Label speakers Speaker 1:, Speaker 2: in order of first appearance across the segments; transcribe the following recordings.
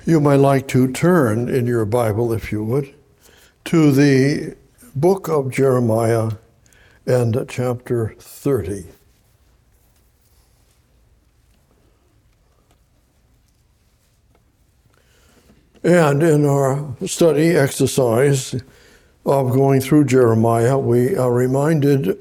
Speaker 1: You might like to turn in your Bible, if you would, to the book of Jeremiah and chapter 30. And in our study exercise of going through Jeremiah, we are reminded,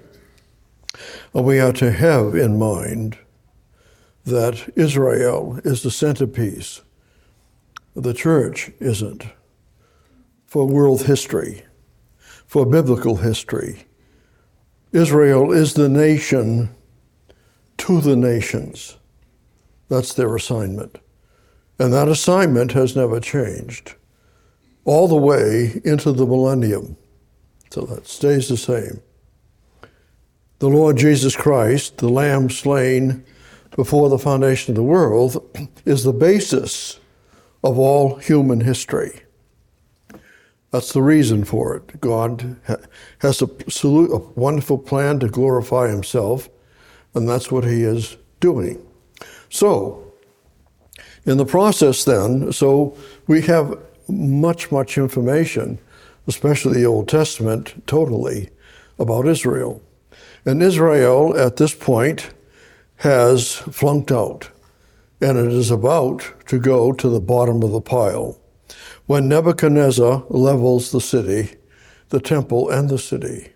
Speaker 1: we are to have in mind that Israel is the centerpiece. The church isn't. For world history, for biblical history, Israel is the nation to the nations. That's their assignment. And that assignment has never changed all the way into the millennium. So that stays the same. The Lord Jesus Christ, the Lamb slain before the foundation of the world, is the basis of all human history. That's the reason for it. God has a wonderful plan to glorify himself, and that's what he is doing. So, in the process then, so we have much information, especially the Old Testament, totally, about Israel. And Israel, at this point, has flunked out. And it is about to go to the bottom of the pile. When Nebuchadnezzar levels the city, the temple and the city,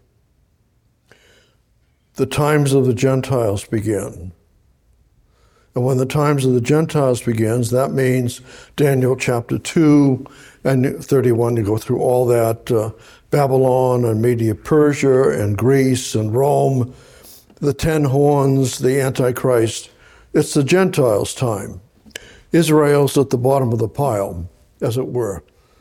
Speaker 1: the times of the Gentiles begin. And when the times of the Gentiles begins, that means Daniel chapter 2 and 31, to go through all that, Babylon and Media Persia and Greece and Rome, the 10 horns, the Antichrist. It's the Gentiles' time. Israel's at the bottom of the pile, as it were.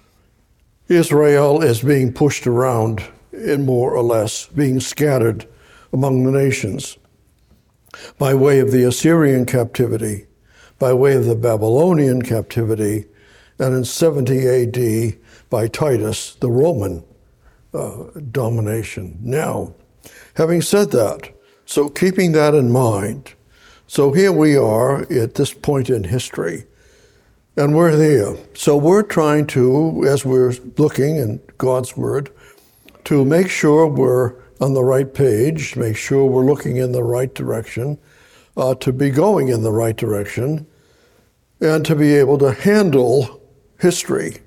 Speaker 1: Israel is being pushed around, in more or less, being scattered among the nations by way of the Assyrian captivity, by way of the Babylonian captivity, and in 70 A.D. by Titus, the Roman domination. Now, having said that, so keeping that in mind, so here we are at this point in history, and we're there. So we're trying to, as we're looking in God's Word, to make sure we're on the right page, make sure we're looking in the right direction, to be going in the right direction, and to be able to handle history,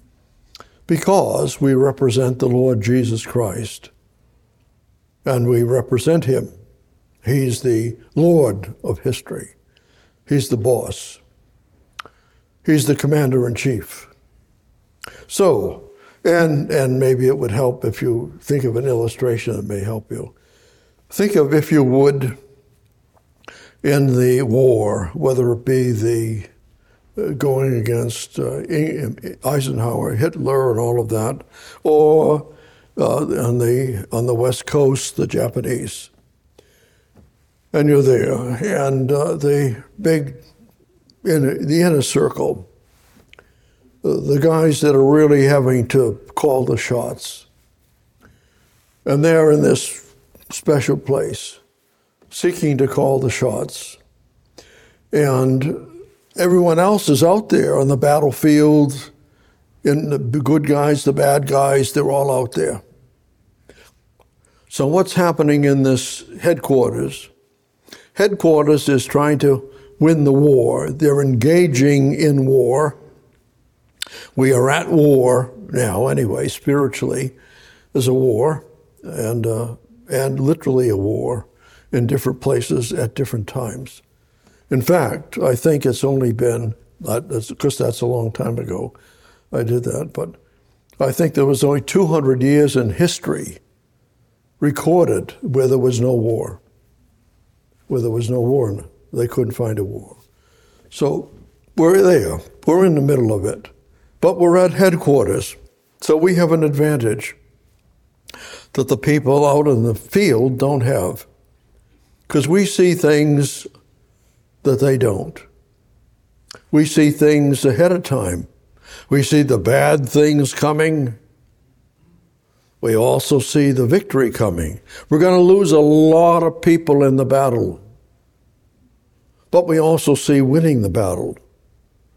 Speaker 1: because we represent the Lord Jesus Christ, and we represent him. He's the Lord of history. He's the boss. He's the commander-in-chief. So, and maybe it would help if you think of an illustration that may help you. Think of, if you would, in the war, whether it be the going against Eisenhower, Hitler, and all of that, or on the West Coast, the Japanese. And you're there, and the inner circle, the guys that are really having to call the shots. And they're in this special place, seeking to call the shots. And everyone else is out there on the battlefield, and the good guys, the bad guys, they're all out there. So what's happening in this headquarters? Headquarters is trying to win the war. They're engaging in war. We are at war now, anyway, spiritually. There's a war, and literally a war in different places at different times. In fact, I think it's only been, because that's a long time ago I did that, but I think there was only 200 years in history recorded where there was no war. Where there was no war, they couldn't find a war. So we're there. We're in the middle of it. But we're at headquarters. So we have an advantage that the people out in the field don't have. Because we see things that they don't. We see things ahead of time. We see the bad things coming. We also see the victory coming. We're going to lose a lot of people in the battle. But we also see winning the battle.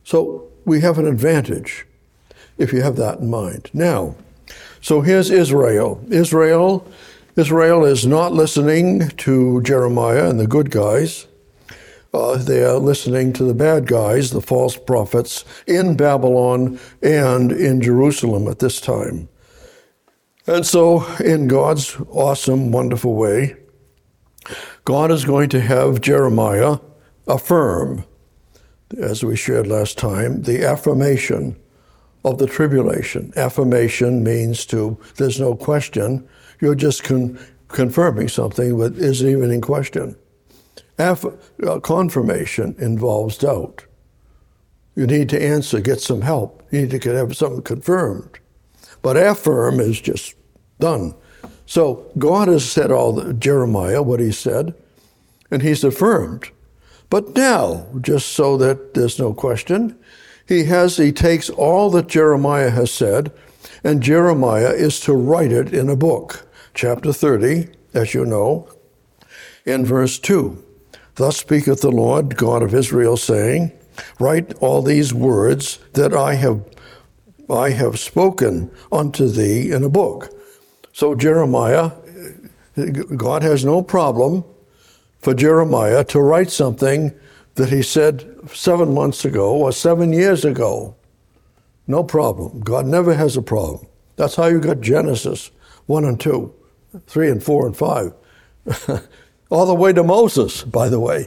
Speaker 1: So we have an advantage if you have that in mind. Now, so here's Israel. Israel is not listening to Jeremiah and the good guys. They are listening to the bad guys, the false prophets, in Babylon and in Jerusalem at this time. And so, in God's awesome, wonderful way, God is going to have Jeremiah affirm, as we shared last time, the affirmation of the tribulation. Affirmation means there's no question. You're just confirming something that isn't even in question. Confirmation involves doubt. You need to answer, get some help. You need to have something confirmed. But affirm is just done. So God has said Jeremiah what he said, and he's affirmed. But now, just so that there's no question, he takes all that Jeremiah has said, and Jeremiah is to write it in a book. Chapter 30, as you know, in verse 2. Thus speaketh the Lord God of Israel, saying, write all these words that I have spoken unto thee in a book. So Jeremiah, God has no problem for Jeremiah to write something that he said 7 months ago or 7 years ago. No problem. God never has a problem. That's how you got Genesis 1 and 2, 3 and 4 and 5. All the way to Moses, by the way.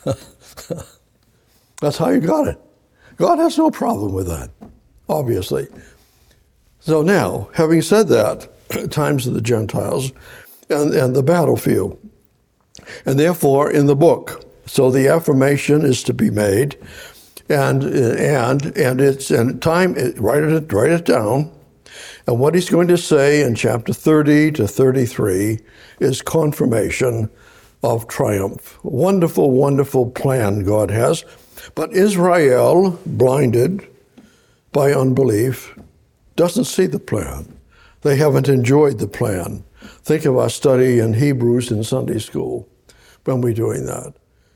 Speaker 1: That's how you got it. God has no problem with that, obviously. So now, having said that, times of the Gentiles and the battlefield, and therefore in the book. So the affirmation is to be made, and it's time. Write it down. And what he's going to say in chapter 30 to 33 is confirmation of triumph. Wonderful, wonderful plan God has. But Israel, blinded by unbelief, doesn't see the plan. They haven't enjoyed the plan. Think of our study in Hebrews in Sunday school when we're doing that.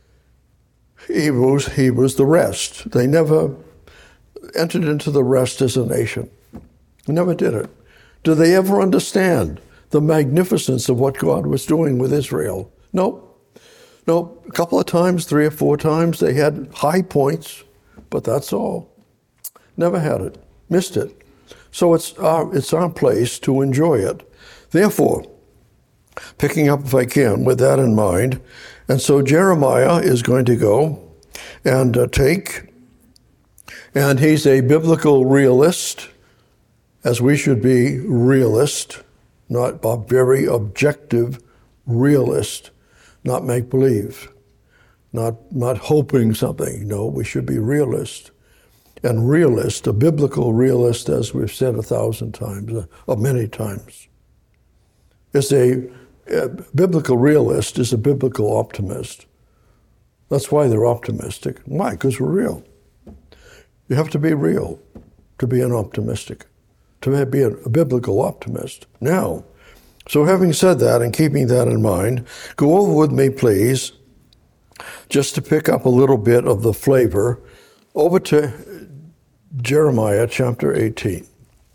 Speaker 1: Hebrews, the rest. They never entered into the rest as a nation. They never did it. Do they ever understand the magnificence of what God was doing with Israel? Nope. A couple of times, 3 or 4 times, they had high points, but that's all. Never had it. Missed it. So it's our place to enjoy it. Therefore, picking up, if I can, with that in mind, and so Jeremiah is going to go and and he's a biblical realist, as we should be realist, not a very objective realist, not make-believe, not hoping something. No, we should be realist. And realist, a biblical realist, as we've said 1,000 times, or many times, is a biblical realist is a biblical optimist. That's why they're optimistic. Why? Because we're real. You have to be real to be an optimistic, to be a biblical optimist. Now, so having said that and keeping that in mind, go over with me, please, just to pick up a little bit of the flavor, over to Jeremiah chapter 18.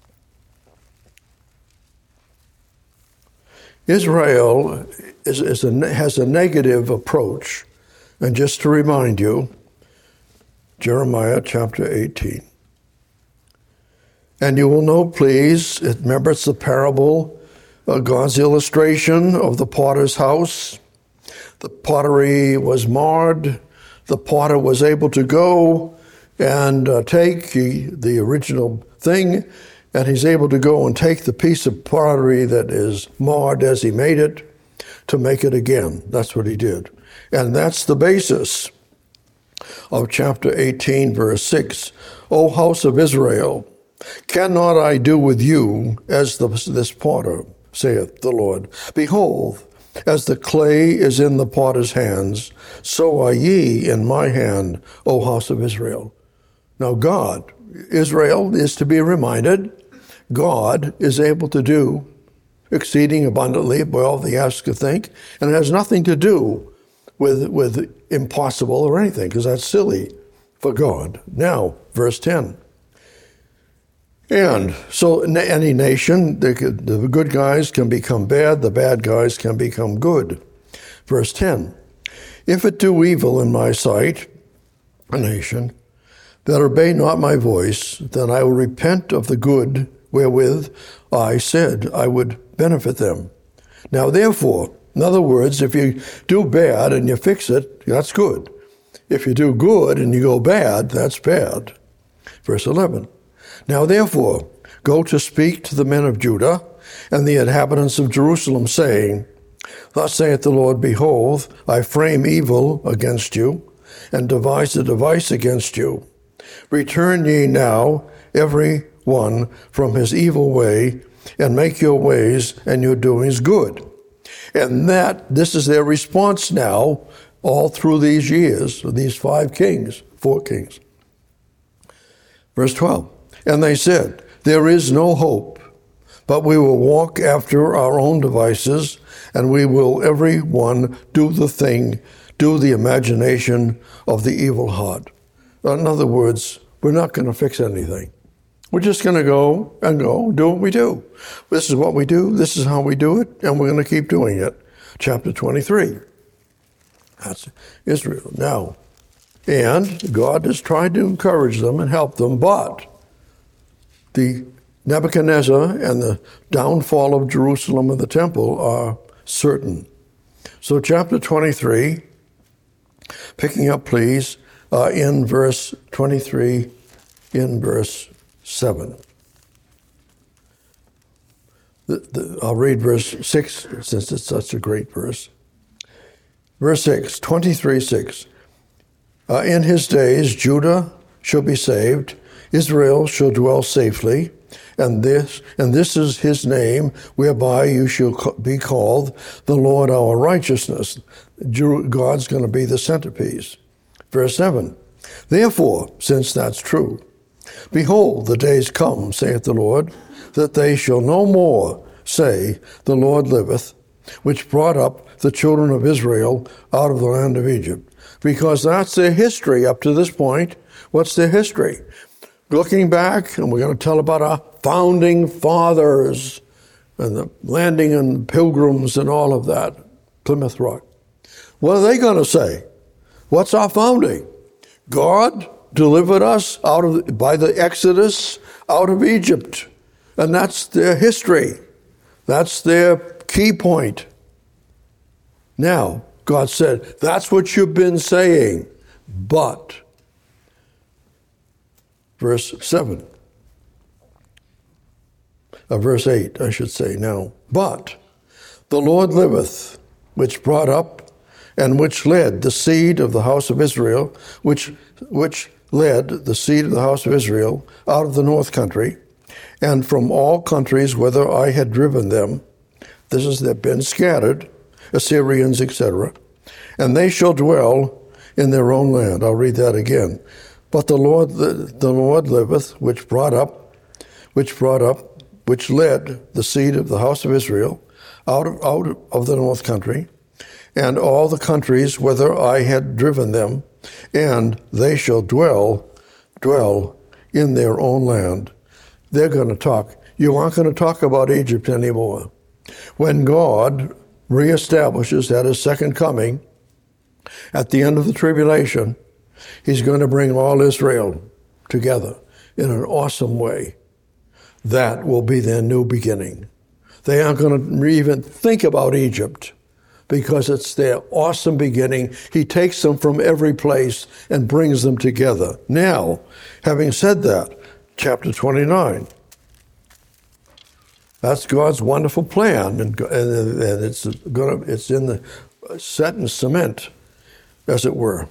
Speaker 1: Israel has a negative approach. And just to remind you, Jeremiah chapter 18. And you will know, please, remember it's the parable, God's illustration of the potter's house. The pottery was marred. The potter was able to go and take the original thing, and he's able to go and take the piece of pottery that is marred as he made it to make it again. That's what he did. And that's the basis of chapter 18, verse 6. O house of Israel, cannot I do with you as this potter, saith the Lord? Behold, as the clay is in the potter's hands, so are ye in my hand, O house of Israel. Now Israel is to be reminded, God is able to do exceeding abundantly above all they ask or think, and it has nothing to do with impossible or anything, because that's silly for God. Now, verse 10. And so any nation, the good guys can become bad, the bad guys can become good. Verse 10, if it do evil in my sight, a nation, that obey not my voice, then I will repent of the good wherewith I said I would benefit them. Now therefore, in other words, if you do bad and you fix it, that's good. If you do good and you go bad, that's bad. Verse 11, now therefore, go to speak to the men of Judah and the inhabitants of Jerusalem, saying, thus saith the Lord, behold, I frame evil against you, and devise a device against you. Return ye now, every one from his evil way, and make your ways and your doings good. And this is their response now, all through these years, these 4 kings. Verse 12, and they said, there is no hope, but we will walk after our own devices, and we will every one do the imagination of the evil heart. In other words, we're not going to fix anything. We're just going to go, do what we do. This is what we do, this is how we do it, and we're going to keep doing it. Chapter 23. That's Israel. Now, and God has tried to encourage them and help them, but the Nebuchadnezzar and the downfall of Jerusalem and the temple are certain. So chapter 23, picking up please, in verse 23, in verse 7. I'll read verse 6 since it's such a great verse. Verse 6, 23:6. In his days Judah shall be saved, Israel shall dwell safely, and this is his name, whereby you shall be called the Lord our righteousness. God's going to be the centerpiece. Verse 7, therefore, since that's true, behold, the days come, saith the Lord, that they shall no more say, the Lord liveth, which brought up the children of Israel out of the land of Egypt. Because that's their history up to this point. What's their history? Looking back, and we're going to tell about our founding fathers and the landing and pilgrims and all of that, Plymouth Rock. What are they going to say? What's our founding? God delivered us by the Exodus out of Egypt. And that's their history. That's their key point. Now, God said, that's what you've been saying, but, verse 8, I should say now, but the Lord liveth, which brought up and which led the seed of the house of Israel, which led the seed of the house of Israel out of the north country, and from all countries whither I had driven them. This is, they've been scattered, Assyrians, etc., and they shall dwell in their own land. I'll read that again. But the Lord liveth, which led the seed of the house of Israel out of the north country, and all the countries whither I had driven them, and they shall dwell in their own land. They're going to talk. You aren't going to talk about Egypt anymore. When God reestablishes at his second coming, at the end of the tribulation, he's going to bring all Israel together in an awesome way. That will be their new beginning. They aren't going to even think about Egypt because it's their awesome beginning. He takes them from every place and brings them together. Now, having said that, chapter 29. That's God's wonderful plan, and it's in the set in cement, as it were.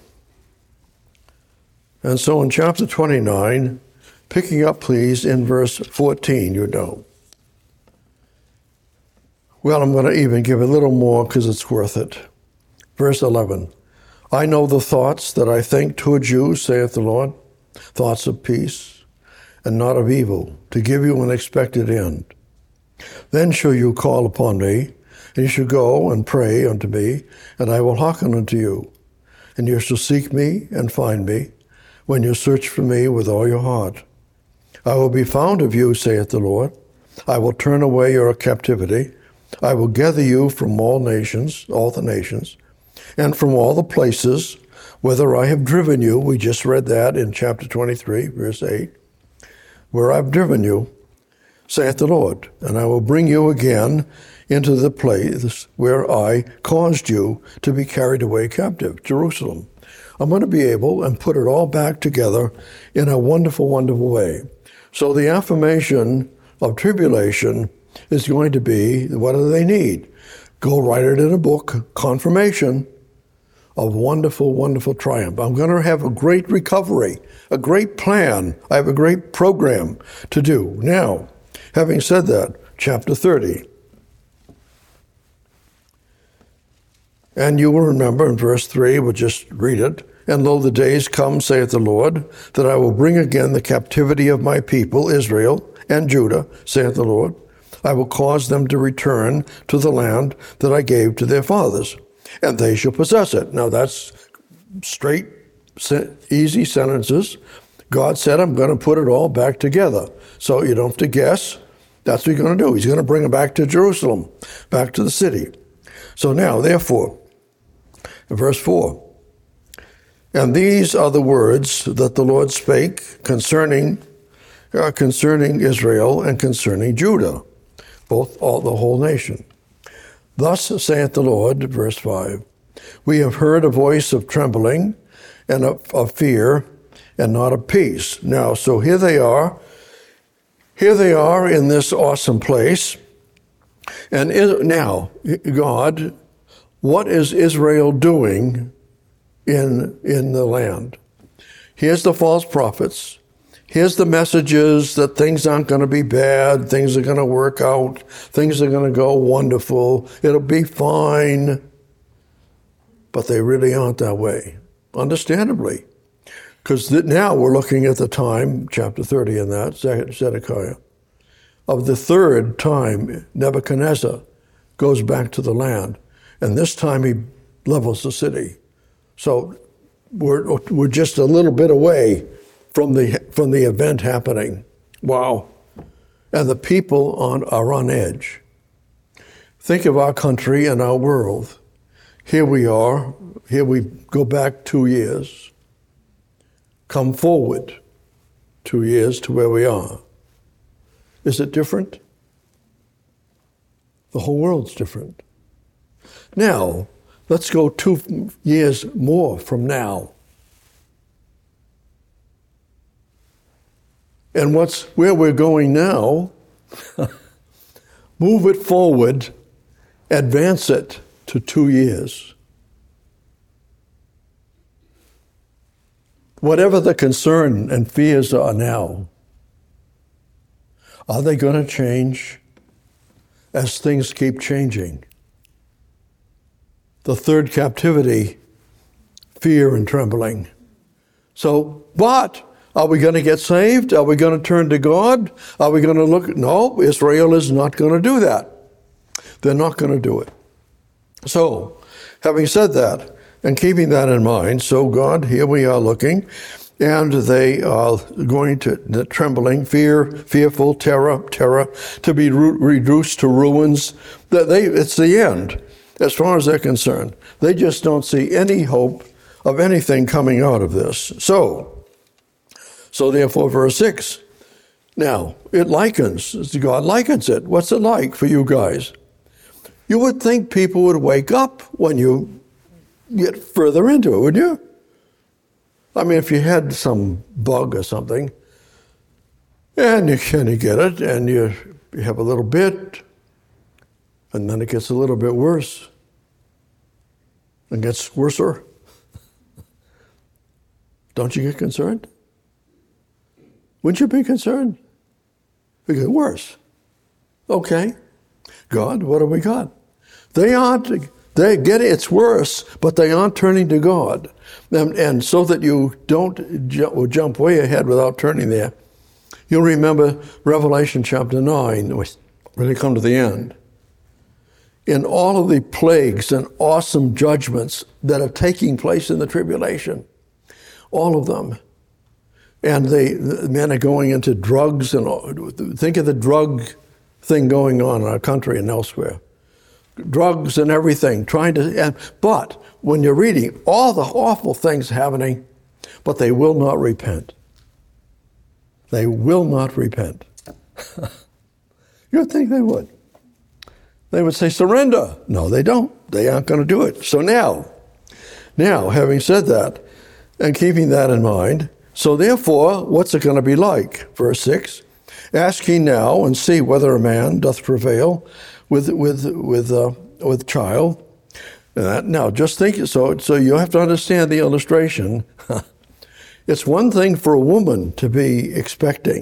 Speaker 1: And so in chapter 29, picking up, please, in verse 14, you know. Well, I'm going to even give a little more because it's worth it. Verse 11, I know the thoughts that I think towards you, saith the Lord, thoughts of peace and not of evil, to give you an expected end. Then shall you call upon me, and you shall go and pray unto me, and I will hearken unto you. And you shall seek me and find me, when you search for me with all your heart. I will be found of you, saith the Lord. I will turn away your captivity. I will gather you from all the nations, and from all the places whither I have driven you. We just read that in chapter 23, verse 8. Where I've driven you, saith the Lord, and I will bring you again into the place where I caused you to be carried away captive, Jerusalem. I'm going to be able and put it all back together in a wonderful, wonderful way. So the affirmation of tribulation is going to be, what do they need? Go write it in a book, confirmation of wonderful, wonderful triumph. I'm going to have a great recovery, a great plan. I have a great program to do. Now, having said that, chapter 30. And you will remember in verse 3, we'll just read it. And lo, the days come, saith the Lord, that I will bring again the captivity of my people, Israel and Judah, saith the Lord. I will cause them to return to the land that I gave to their fathers, and they shall possess it. Now that's straight, easy sentences. God said, I'm going to put it all back together. So you don't have to guess. That's what he's going to do. He's going to bring it back to Jerusalem, back to the city. So now, therefore, verse 4, and these are the words that the Lord spake concerning Israel and concerning Judah, the whole nation. Thus saith the Lord, verse 5, we have heard a voice of trembling and of fear and not of peace. Now, so here they are in this awesome place. And now, God, what is Israel doing in the land? Here's the false prophets. Here's the messages that things aren't going to be bad, things are going to work out, things are going to go wonderful, it'll be fine. But they really aren't that way, understandably. Because now we're looking at the time, chapter 30 in that, Zedekiah, of the third time Nebuchadnezzar goes back to the land. And this time he levels the city. So we're just a little bit away from the event happening. Wow. And the people are on edge. Think of our country and our world. Here we are. Here we go back 2 years. Come forward 2 years to where we are. Is it different? The whole world's different. Now, let's go 2 years more from now. And where we're going now, move it forward, advance it to 2 years. Whatever the concern and fears are now, are they going to change as things keep changing? The third captivity, fear and trembling. So, but are we going to get saved? Are we going to turn to God? Are we going to look? No, Israel is not going to do that. They're not going to do it. So, having said that, and keeping that in mind, so God, here we are looking, and they are going to, the trembling, fearful, terror, to be reduced to ruins. It's the end, as far as they're concerned. They just don't see any hope of anything coming out of this. So therefore, verse 6, now, God likens it. What's it like for you guys? You would think people would wake up when you get further into it, wouldn't you? I mean, if you had some bug or something, and you get it, and you have a little bit, and then it gets a little bit worse, and gets worser. Don't you get concerned? Wouldn't you be concerned? It gets worse. Okay, God, what have we got? They get it, it's worse, but they aren't turning to God. And so that you don't jump way ahead without turning there, you'll remember Revelation chapter 9, when they come to the end. In all of the plagues and awesome judgments that are taking place in the tribulation, all of them, And the men are going into drugs and all. Think of the drug thing going on in our country and elsewhere. Drugs and everything, but when you're reading all the awful things happening, but they will not repent. They will not repent. You'd think they would. They would say, surrender. No, they don't. They aren't going to do it. So now, having said that, and keeping that in mind, so therefore, what's it going to be like? Verse 6, ask ye now and see whether a man doth prevail with child. Now, just think, so you have to understand the illustration. It's one thing for a woman to be expecting.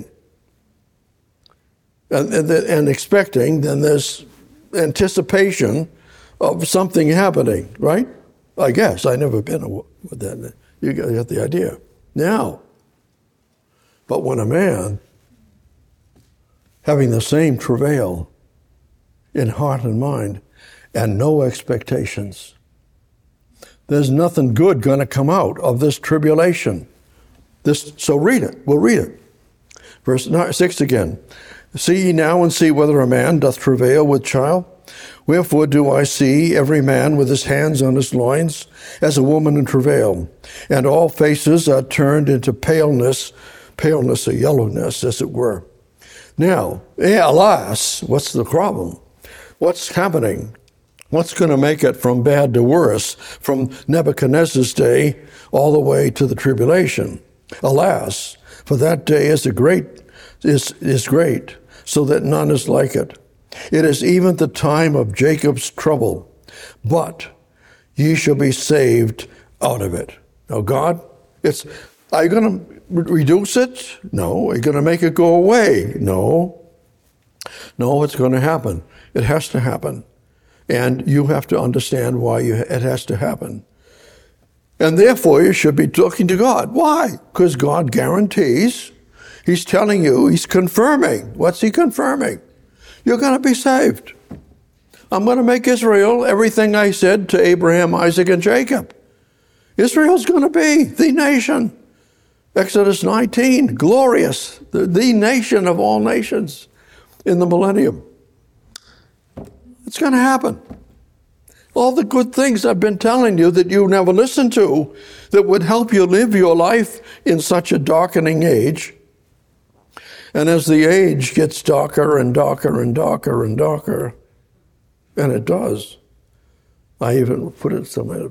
Speaker 1: And expecting, then there's anticipation of something happening, right? I guess. I've never been with that. You got the idea. Now, but when a man, having the same travail in heart and mind, and no expectations, there's nothing good going to come out of this tribulation. So read it. We'll read it. Verse 6 again. See ye now and see whether a man doth travail with child? Wherefore do I see every man with his hands on his loins, as a woman in travail, and all faces are turned into paleness or yellowness, as it were. Now, alas, what's the problem? What's happening? What's going to make it from bad to worse, from Nebuchadnezzar's day all the way to the tribulation? Alas, for that day is great, so that none is like it. It is even the time of Jacob's trouble, but ye shall be saved out of it. Now, God, are you going to reduce it? No. Are you going to make it go away? No. No, it's going to happen. It has to happen. And you have to understand why it has to happen. And therefore, you should be looking to God. Why? Because God guarantees. He's telling you, he's confirming. What's he confirming? You're going to be saved. I'm going to make Israel everything I said to Abraham, Isaac, and Jacob. Israel's going to be the nation. Exodus 19, glorious, the nation of all nations in the millennium. It's going to happen. All the good things I've been telling you that you never listened to, that would help you live your life in such a darkening age. And as the age gets darker and darker and darker and darker, and it does, I even put it somewhere,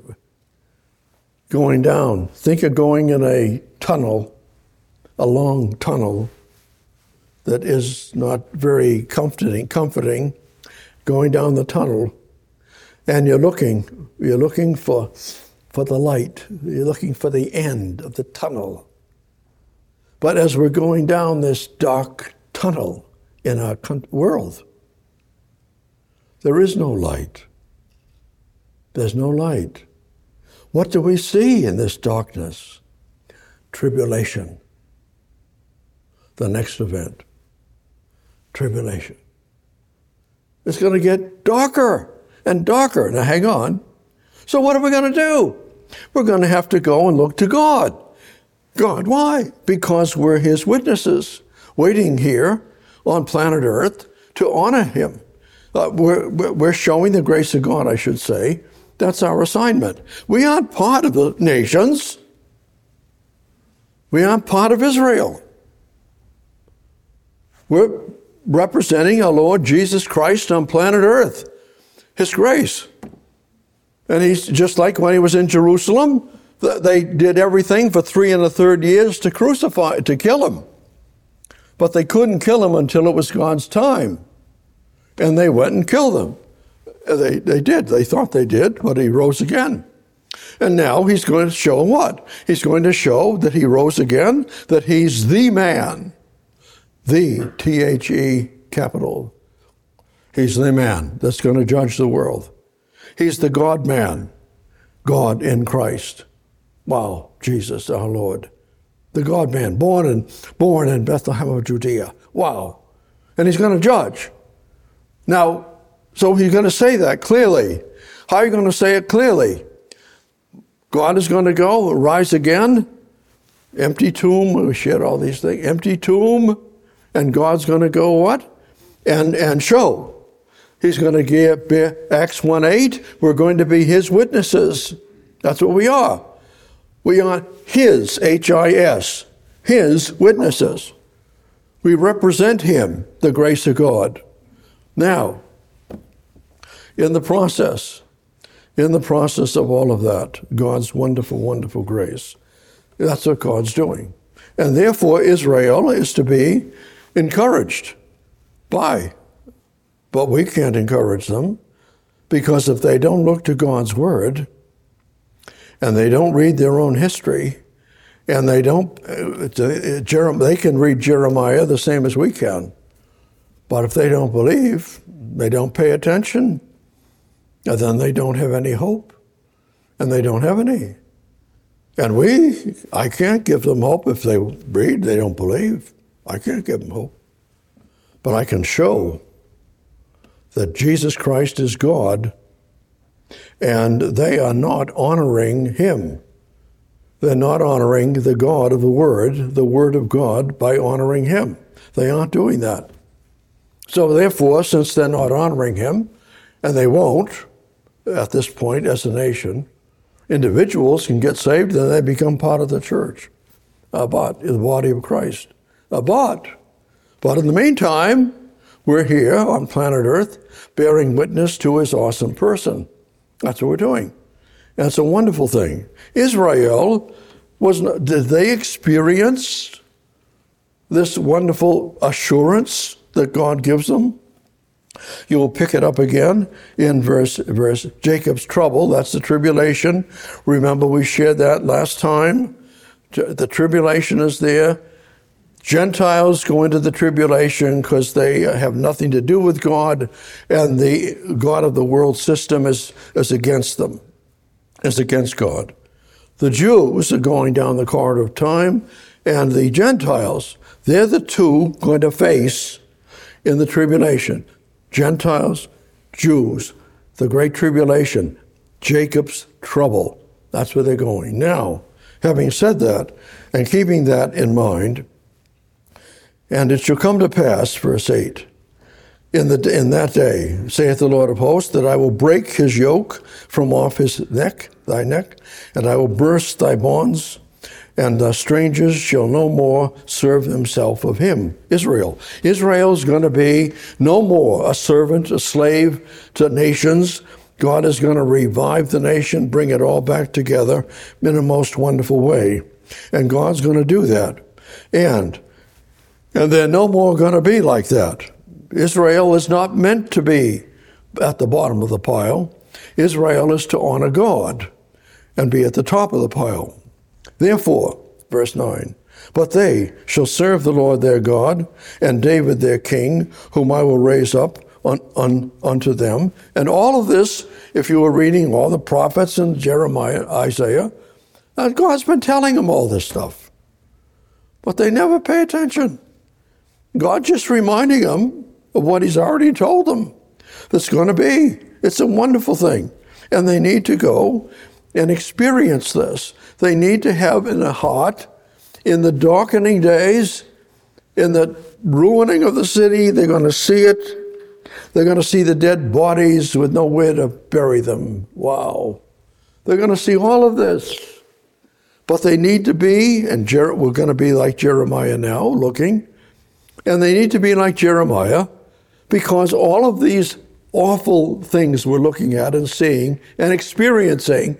Speaker 1: going down. Think of going in a tunnel, a long tunnel that is not very comforting, going down the tunnel, and you're looking for the light. You're looking for the end of the tunnel. But as we're going down this dark tunnel in our world, there is no light. There's no light. What do we see in this darkness? Tribulation. The next event. Tribulation. It's going to get darker and darker. Now hang on. So what are we going to do? We're going to have to go and look to God. God, why? Because we're his witnesses, waiting here on planet Earth to honor him. We're showing the grace of God, I should say. That's our assignment. We aren't part of the nations. We aren't part of Israel. We're representing our Lord Jesus Christ on planet Earth, his grace. And he's just like when he was in Jerusalem, they did everything for 3 1/3 years to kill him. But they couldn't kill him until it was God's time. And they went and killed him. They did. They thought they did, but he rose again. And now he's going to show what? He's going to show that he rose again, that he's the man. The, T-H-E, capital. He's the man that's going to judge the world. He's the God-man, God in Christ. Wow, Jesus, our Lord. The God-man, born in Bethlehem of Judea. Wow. And he's going to judge. Now, so he's going to say that clearly. How are you going to say it clearly? God is going to go, rise again, Empty tomb, we shared all these things. Empty tomb, and God's going to go what? And show. He's going to give Acts 1:8. We're going to be his witnesses. That's what we are. We are his, H-I-S, his witnesses. We represent him, the grace of God. Now, in the process of all of that, God's wonderful, wonderful grace, that's what God's doing. And therefore, Israel is to be encouraged by. But we can't encourage them, because if they don't look to God's word, and they don't read their own history, and they can read Jeremiah the same as we can. But if they don't believe, they don't pay attention, and then they don't have any hope, and they don't have any. And I can't give them hope if they read, they don't believe. I can't give them hope. But I can show that Jesus Christ is God, and they are not honoring him. They're not honoring the God of the Word of God, by honoring him. They aren't doing that. So therefore, since they're not honoring him, and they won't at this point as a nation, individuals can get saved and they become part of the church, the body of Christ. But in the meantime, we're here on planet Earth bearing witness to his awesome person. That's what we're doing. And it's a wonderful thing. Israel, did they experience this wonderful assurance that God gives them? You will pick it up again in verse Jacob's trouble. That's the tribulation. Remember, we shared that last time. The tribulation is there. Gentiles go into the tribulation because they have nothing to do with God, and the God of the world system is against them, is against God. The Jews are going down the corridor of time, and the Gentiles, they're the two going to face in the tribulation. Gentiles, Jews, the great tribulation, Jacob's trouble. That's where they're going. Now, having said that, and keeping that in mind, and it shall come to pass, verse 8, in that day, saith the Lord of hosts, that I will break his yoke from off thy neck, and I will burst thy bonds, and the strangers shall no more serve themselves of him. Israel. Israel's going to be no more a servant, a slave to nations. God is going to revive the nation, bring it all back together in a most wonderful way. And God's going to do that. And they're no more going to be like that. Israel is not meant to be at the bottom of the pile. Israel is to honor God and be at the top of the pile. Therefore, verse 9, but they shall serve the Lord their God, and David their king, whom I will raise up unto them. And all of this, if you were reading all the prophets and Jeremiah, Isaiah, God's been telling them all this stuff. But they never pay attention. God just reminding them of what he's already told them that's going to be. It's a wonderful thing. And they need to go and experience this. They need to have in the heart, in the darkening days, in the ruining of the city, they're going to see it. They're going to see the dead bodies with nowhere to bury them. Wow. They're going to see all of this. But they need to be, and we're going to be like Jeremiah now, looking, and they need to be like Jeremiah, because all of these awful things we're looking at and seeing and experiencing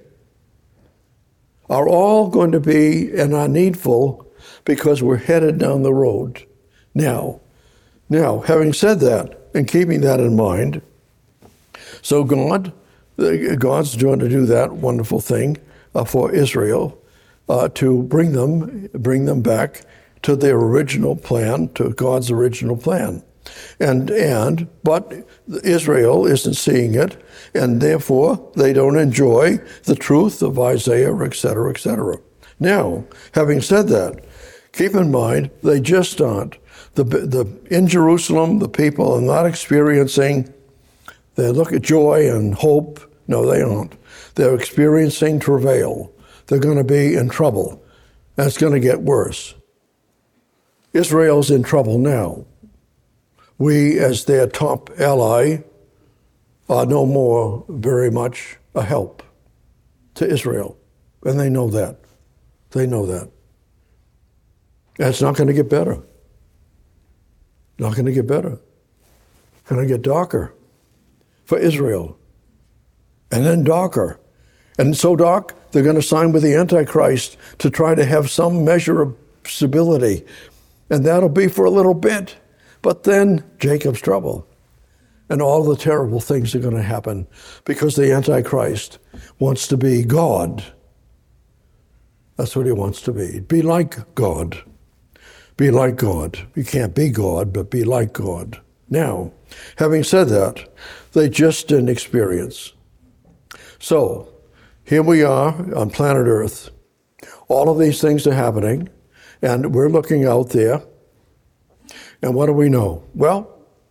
Speaker 1: are all going to be and are needful because we're headed down the road now. Now, having said that and keeping that in mind, so God's going to do that wonderful thing for Israel to bring them back to their original plan, to God's original plan. But Israel isn't seeing it, and therefore they don't enjoy the truth of Isaiah, etc., etc. Now, having said that, keep in mind, they just aren't. In Jerusalem, the people are not experiencing, they look at joy and hope. No, they aren't. They're experiencing travail. They're going to be in trouble. And it's going to get worse. Israel's in trouble now. We, as their top ally, are no more very much a help to Israel. And they know that. They know that. And it's not going to get better. Not going to get better. It's going to get darker for Israel. And then darker. And so dark, they're going to sign with the Antichrist to try to have some measure of stability. And that'll be for a little bit. But then Jacob's trouble. And all the terrible things are going to happen because the Antichrist wants to be God. That's what he wants to be. Be like God. Be like God. You can't be God, but be like God. Now, having said that, they just didn't experience. So, here we are on planet Earth. All of these things are happening, and we're looking out there. And what do we know? Well,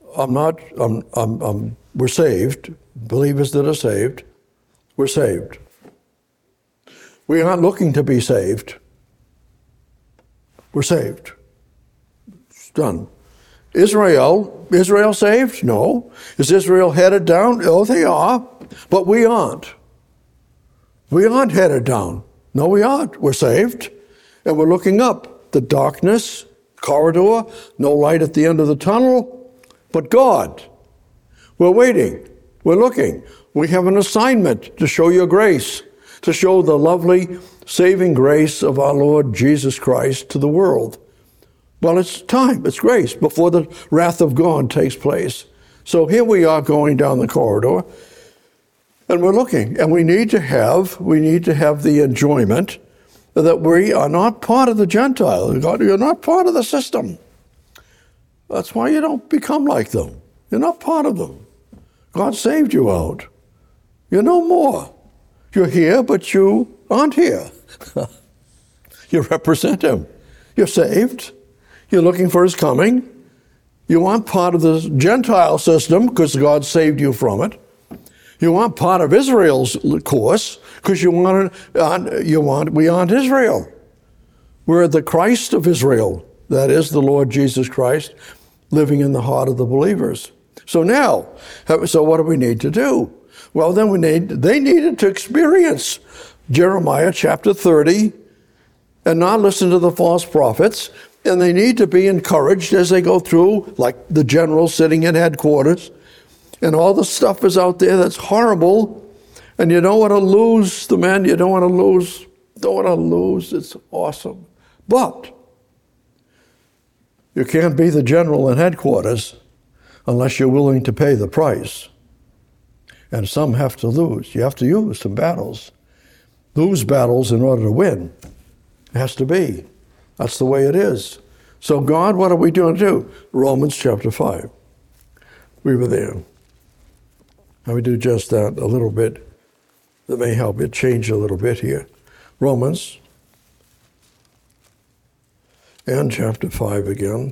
Speaker 1: we're saved. Believers that are saved, we're saved. We aren't looking to be saved. We're saved. It's done. Israel saved? No. Is Israel headed down? Oh, they are. But we aren't. We aren't headed down. No, we aren't. We're saved. And we're looking up. The darkness, corridor, no light at the end of the tunnel, but God. We're waiting. We're looking. We have an assignment to show your grace, to show the lovely saving grace of our Lord Jesus Christ to the world. Well, it's time, it's grace, before the wrath of God takes place. So here we are going down the corridor, and we're looking, and we need to have the enjoyment that we are not part of the Gentiles. You're not part of the system. That's why you don't become like them. You're not part of them. God saved you out. You're no more. You're here, but you aren't here. You represent him. You're saved. You're looking for his coming. You aren't part of the Gentile system because God saved you from it. You aren't part of Israel's course because we aren't Israel. We're the Christ of Israel. That is the Lord Jesus Christ living in the heart of the believers. So what do we need to do? Well, then they needed to experience Jeremiah chapter 30 and not listen to the false prophets. And they need to be encouraged as they go through, like the general sitting in headquarters. And all the stuff is out there that's horrible. And you don't want to lose the men. You don't want to lose. Don't want to lose. It's awesome. But you can't be the general in headquarters unless you're willing to pay the price. And some have to lose. You have to use some battles. Lose battles in order to win. It has to be. That's the way it is. So God, what are we doing to do? Romans chapter 5. We were there. And we do just that a little bit. That may help it change a little bit here. Romans and chapter 5 again.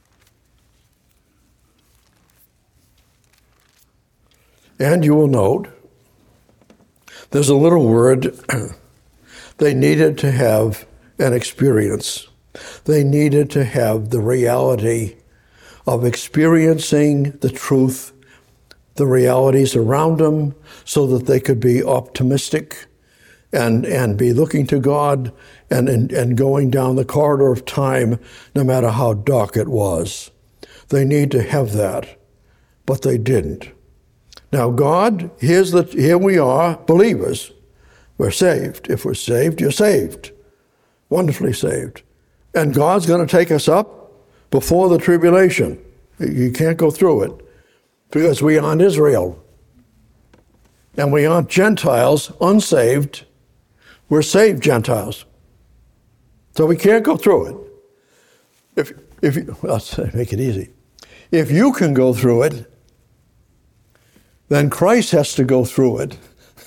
Speaker 1: And you will note, there's a little word, they needed to have an experience. They needed to have the reality of experiencing the truth, the realities around them, so that they could be optimistic and be looking to God and going down the corridor of time, no matter how dark it was. They need to have that, but they didn't. Now God, here we are, believers. We're saved. If we're saved, you're saved. Wonderfully saved. And God's going to take us up before the tribulation. You can't go through it because we aren't Israel. And we aren't Gentiles, unsaved. We're saved Gentiles. So we can't go through it. Let's make it easy. If you can go through it, then Christ has to go through it.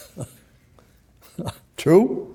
Speaker 1: True?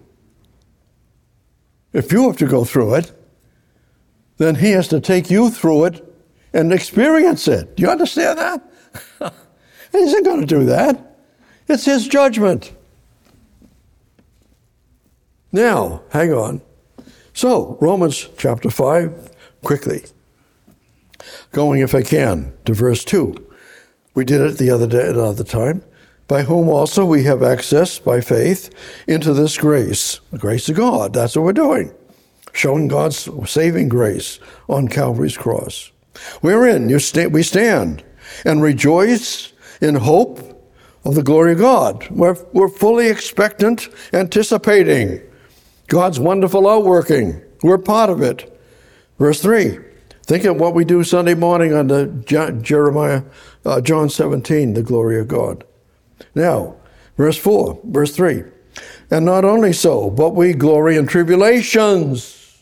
Speaker 1: If you have to go through it, then he has to take you through it and experience it. Do you understand that? He isn't going to do that. It's his judgment. Now, hang on. So, Romans chapter 5, quickly. Going, if I can, to verse 2. We did it the other time. By whom also we have access by faith into this grace, the grace of God. That's what we're doing. Showing God's saving grace on Calvary's cross. Wherein we stand and rejoice in hope of the glory of God. We're fully expectant, anticipating God's wonderful outworking. We're part of it. Verse 3. Think of what we do Sunday morning on the John 17, the glory of God. Now, verse 3. And not only so, but we glory in tribulations,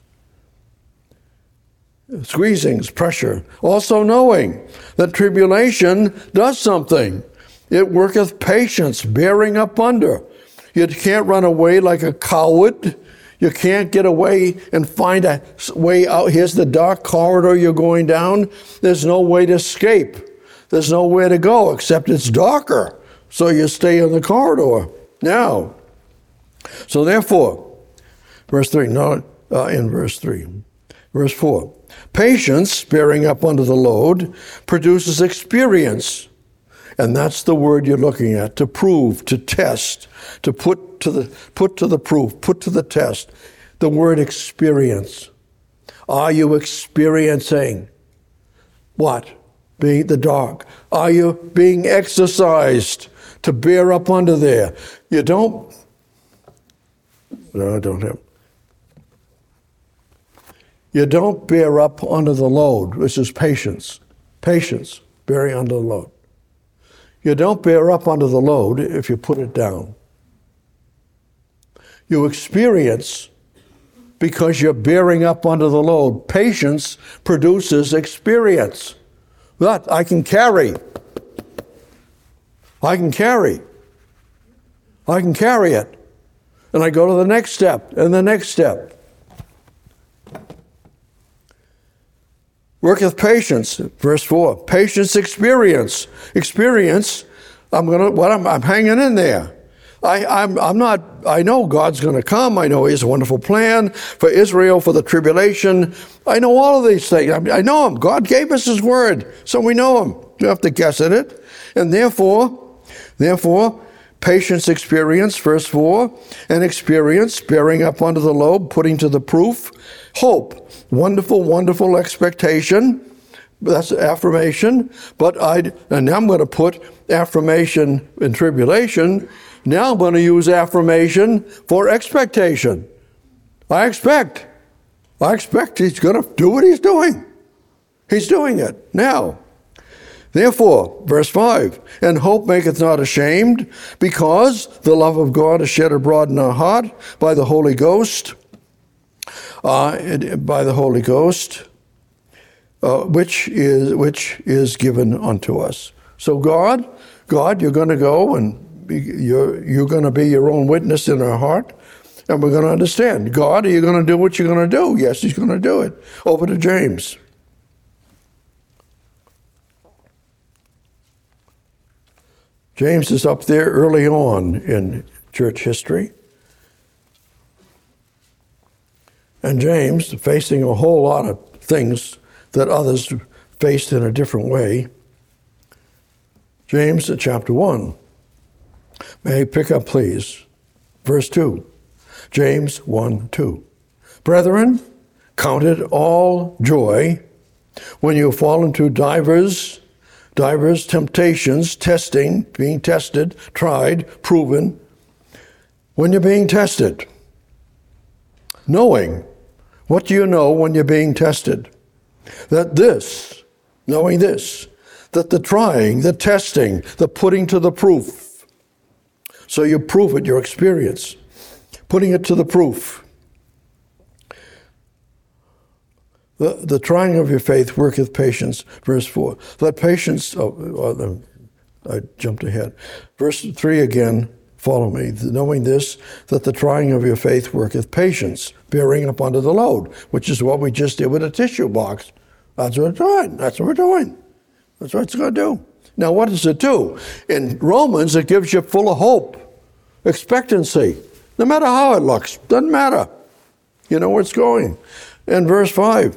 Speaker 1: squeezings, pressure, also knowing that tribulation does something. It worketh patience, bearing up under. You can't run away like a coward. You can't get away and find a way out. Here's the dark corridor you're going down. There's no way to escape. There's nowhere to go except it's darker. So you stay in the corridor. Now, so therefore, verse 3, in verse 3. Verse 4, patience, bearing up under the load, produces experience. And that's the word you're looking at, to prove, to test, to put to the proof, put to the test. The word experience. Are you experiencing what? Being the dark. Are you being exercised to bear up under there? You don't. No, I don't have. You don't bear up under the load, which is patience. Patience, bearing under the load. You don't bear up under the load if you put it down. You experience because you're bearing up under the load. Patience produces experience. That I can carry. I can carry it. And I go to the next step and the next step. Worketh patience, verse 4. Patience, experience. Experience, I'm hanging in there. I know God's going to come. I know He has a wonderful plan for Israel, for the tribulation. I know all of these things. I know Him. God gave us His word, so we know Him. You don't have to guess at it. And therefore, patience, experience, verse 4, and experience, bearing up under the load, putting to the proof, hope. Wonderful, wonderful expectation. That's affirmation. And now I'm going to put affirmation in tribulation. Now I'm going to use affirmation for expectation. I expect He's going to do what He's doing. He's doing it now. Therefore, verse 5, and hope maketh not ashamed, because the love of God is shed abroad in our heart by the Holy Ghost, which is given unto us. So God, you're going to go and you're going to be your own witness in our heart, and we're going to understand. God, are you going to do what you're going to do? Yes, He's going to do it. Over to James. James is up there early on in church history. And James, facing a whole lot of things that others faced in a different way. James chapter 1. May I pick up, please? Verse 2. James 1:2. Brethren, count it all joy when you fall into divers temptations, testing, being tested, tried, proven. When you're being tested, knowing, what do you know when you're being tested? That the trying, the testing, the putting to the proof. So you prove it, your experience, putting it to the proof. The trying of your faith worketh patience, verse 4. Let patience, I jumped ahead. Verse 3 again, follow me. Knowing this, that the trying of your faith worketh patience, bearing up under the load, which is what we just did with a tissue box. That's what we're doing. That's what it's going to do. Now, what does it do? In Romans, it gives you full of hope, expectancy. No matter how it looks, doesn't matter. You know where it's going. In verse 5,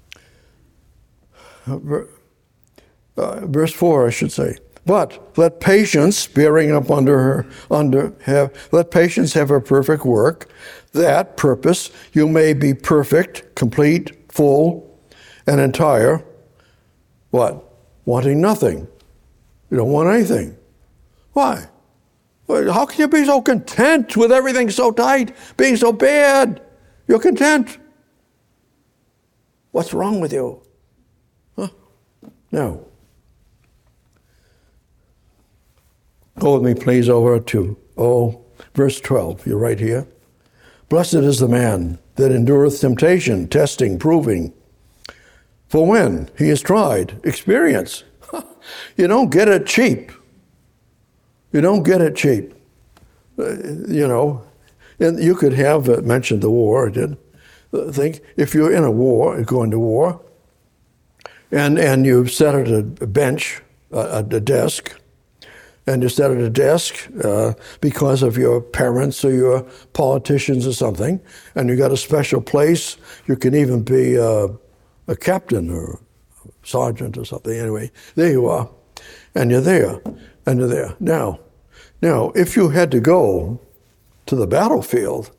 Speaker 1: verse 4, I should say. But let patience, bearing up let patience have a perfect work, that purpose you may be perfect, complete, full, and entire. What? Wanting nothing. You don't want anything. Why? Well, how can you be so content with everything so tight, being so bad? You're content. What's wrong with you? Huh? No. Go with me, please, over to, verse 12. You're right here. Blessed is the man that endureth temptation, testing, proving. For when he is tried, experience. You don't get it cheap. You don't get it cheap. You know, and you could have mentioned the war. I did. Think if you're in a war, going to war, and you sit at a bench, a desk, and you sit at a desk because of your parents or your politicians or something, and you got a special place. You can even be a captain or a sergeant or something. Anyway, there you are, and you're there, and you're there. Now, if you had to go to the battlefield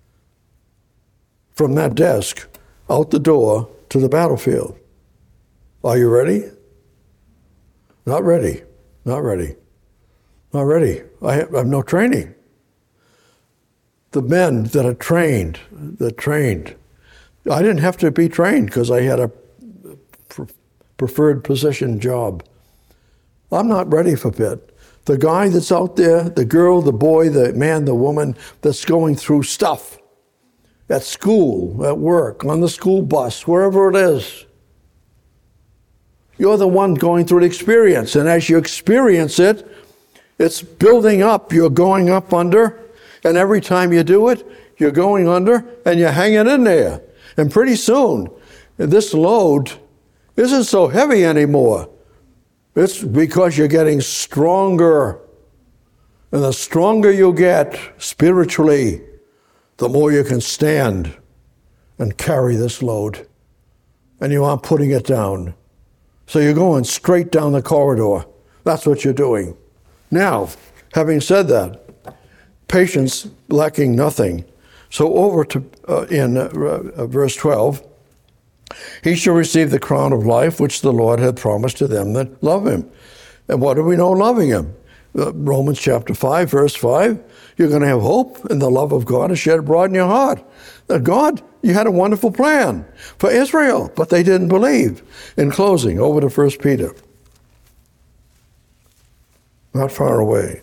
Speaker 1: from that desk out the door to the battlefield, are you ready? Not ready. Not ready. Not ready. I have no training. The men that are trained, I didn't have to be trained because I had a preferred position job. I'm not ready for it. The guy that's out there, the girl, the boy, the man, the woman that's going through stuff at school, at work, on the school bus, wherever it is, you're the one going through the experience. And as you experience it, it's building up. You're going up under, and every time you do it, you're going under, and you're hanging in there. And pretty soon, this load isn't so heavy anymore. It's because you're getting stronger. And the stronger you get spiritually, the more you can stand and carry this load. And you aren't putting it down. So you're going straight down the corridor. That's what you're doing. Now, having said that, patience lacking nothing. So over to in verse 12, he shall receive the crown of life which the Lord hath promised to them that love him. And what do we know loving him? Romans chapter 5, verse 5, you're going to have hope, and the love of God is shed abroad in your heart. God, you had a wonderful plan for Israel, but they didn't believe. In closing, over to 1 Peter. Not far away.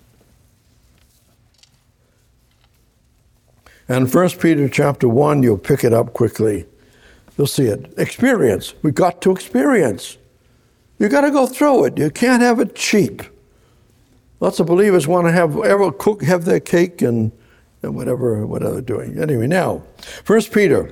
Speaker 1: And 1 Peter chapter 1, you'll pick it up quickly. You'll see it. Experience. We got to experience. You got to go through it. You can't have it cheap. Lots of believers want to have their cake and whatever they're doing. Anyway, now, 1 Peter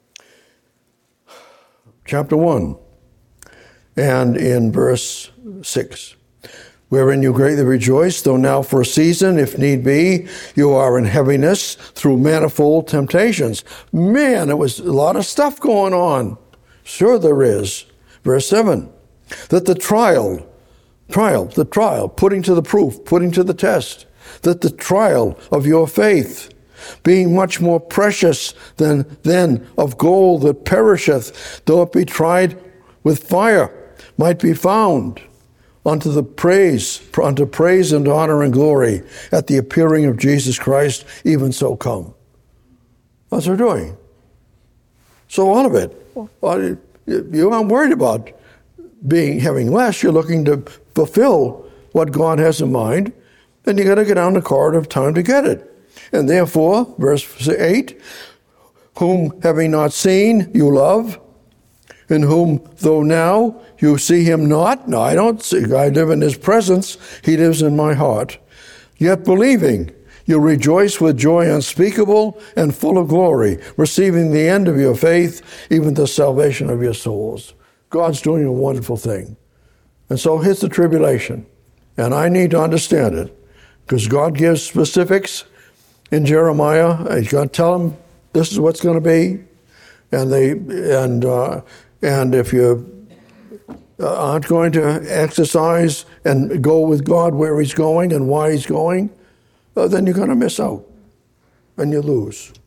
Speaker 1: chapter 1, and in verse 6. Wherein you greatly rejoice, though now for a season, if need be, you are in heaviness through manifold temptations. Man, it was a lot of stuff going on. Sure there is. Verse 7, that the trial, putting to the proof, putting to the test, that the trial of your faith, being much more precious than of gold that perisheth, though it be tried with fire, might be found unto praise and honor and glory at the appearing of Jesus Christ, even so come. That's what we're doing. So all of it, you aren't worried about having less. You're looking to fulfill what God has in mind, and you got to get down the corridor of time to get it. And therefore, verse 8, whom having not seen, you love, in whom, though now you see him not, no, I don't see, I live in his presence, he lives in my heart, yet believing, you rejoice with joy unspeakable and full of glory, receiving the end of your faith, even the salvation of your souls. God's doing a wonderful thing. And so here's the tribulation. And I need to understand it, because God gives specifics in Jeremiah. He's going to tell them this is what's going to be, and if you aren't going to exercise and go with God where He's going and why He's going, then you're going to miss out and you lose.